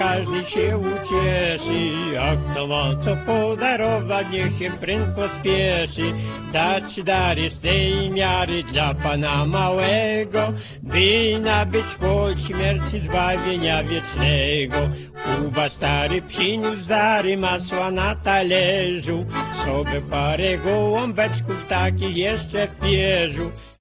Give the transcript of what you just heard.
każdy się ucieszy. A kto ma co podarować, niech się prędko spieszy. Dać dary z tej miary dla Pana małego, by nabyć po śmierci zbawienia wiecznego. Kuba stary przyniósł dary, masła na talerzu, sobie parę gołąbeczków takich jeszcze w pierzu.